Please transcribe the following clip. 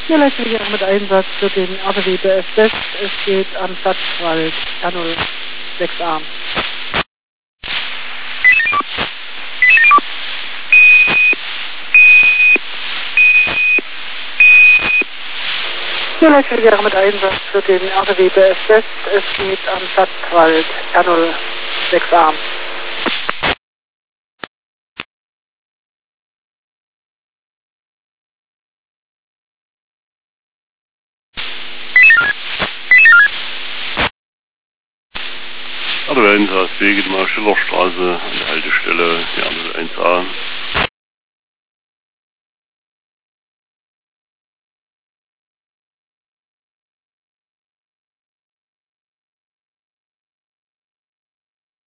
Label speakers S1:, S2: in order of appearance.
S1: Hier leite ich auch mit Einsatz für den ABW BF West. Es geht am Stadtwald R06A. Hier leite ich auch mit Einsatz für den ABW BF West. Es geht am Stadtwald R06A.
S2: ABW 1A, geht mal Schillerstraße an der Haltestelle, die 1A.